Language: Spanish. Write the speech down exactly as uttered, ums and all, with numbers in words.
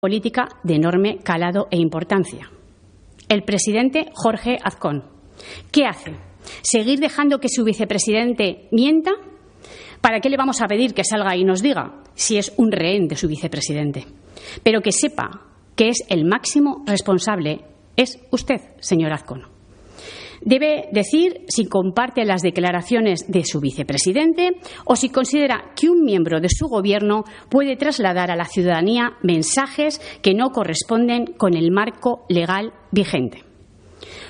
política de enorme calado e importancia. El presidente Jorge Azcón. ¿Qué hace? ¿Seguir dejando que su vicepresidente mienta? ¿Para qué le vamos a pedir que salga y nos diga si es un rehén de su vicepresidente? Pero que sepa que es el máximo responsable es usted, señor Azcón. Debe decir si comparte las declaraciones de su vicepresidente o si considera que un miembro de su Gobierno puede trasladar a la ciudadanía mensajes que no corresponden con el marco legal vigente.